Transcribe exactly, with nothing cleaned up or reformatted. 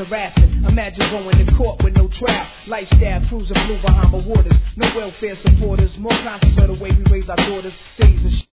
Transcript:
harassing. Imagine going to court with no trial. Lifestyle cruising blue behind the waters. No welfare supporters. More conscious of the way we raise our daughters. Days of